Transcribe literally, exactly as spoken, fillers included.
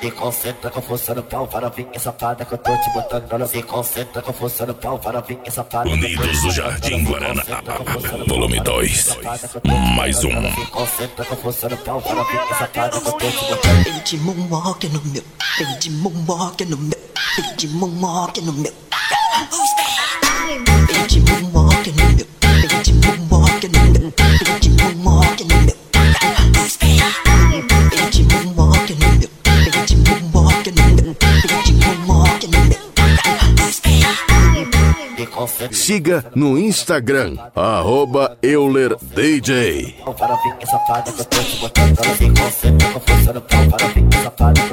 Se concentra com força no pau, para vir essa safada que eu tô te botando pra se concentra com força no pau, para vir essa safada. Unidos do Jardim Guaraná, volume dois. Mais um. Se concentra com força no pau, para vir essa safada que eu tô te botando. Vem de moonwalk no meu, vem de moonwalk no meu, vem de moonwalk no meu. Vem de moonwalk no meu, vem de moonwalk no meu, vem de moonwalk no meu. Vem de moonwalk no meu, vem de moonwalk no meu, vem de moonwalk no meu. Siga no Instagram, arroba Euler D J. Para vir essa safada que eu tô te botando. Se concentra com força no pau, para vir essa safada.